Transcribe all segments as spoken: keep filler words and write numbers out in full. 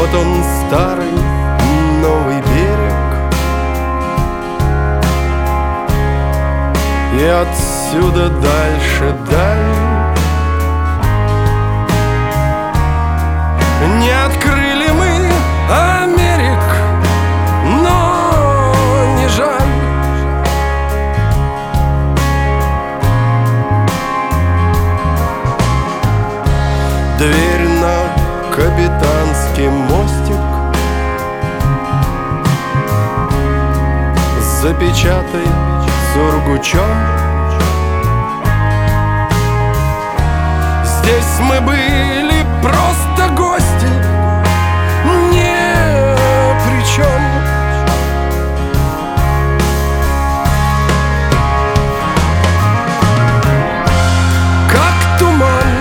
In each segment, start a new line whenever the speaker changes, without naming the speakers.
Вот он, старый новый берег, и отсюда дальше даль. Не открыли мы Америк, но не жаль. Дверь на капитанский мостик запечатай сургучом. Здесь мы были просто гости, ни при чем. Как туман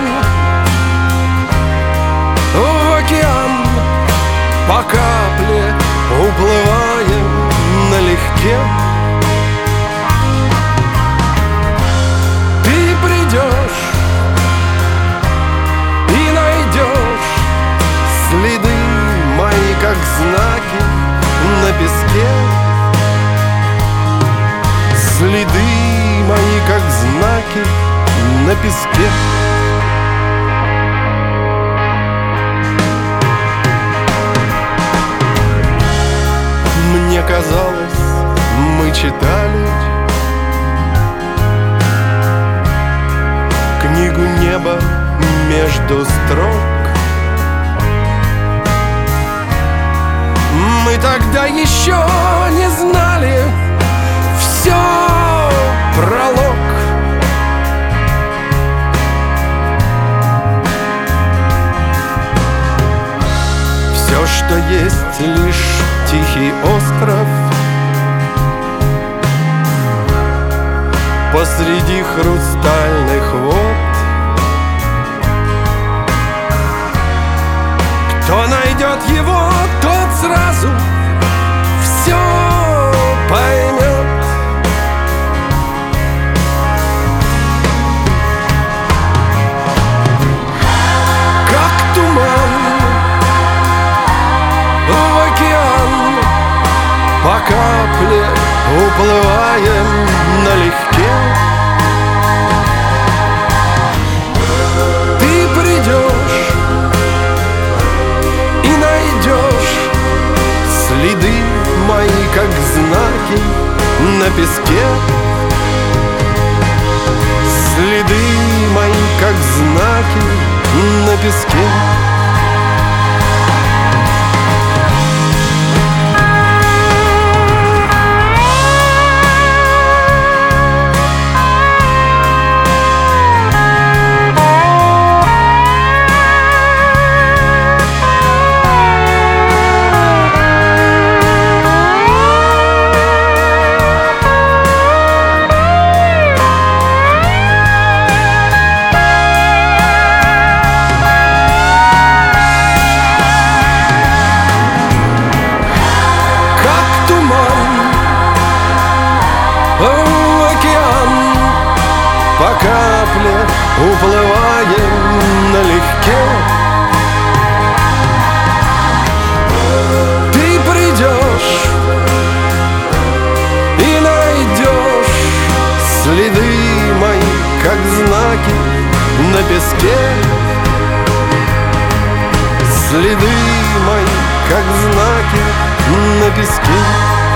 в океан, по капле уплываем налегке. Ты придешь и найдешь следы мои, как знаки на песке. Следы мои, как знаки на песке. Мне казалось, мы читали книгу неба между строк. Мы тогда еще не знали, все пролог. Все, что есть, лишь тихий остров посреди хрустальных вод. Кто найдет его, тот сразу все поймет. Как туман в океан, по капле уплываем налегке. Ты придешь и найдешь следы мои, как знаки на песке. Следы мои, как знаки на песке. В океан, по капле уплываем налегке. Ты придешь и найдешь следы мои, как знаки на песке. Следы мои, как знаки на песке.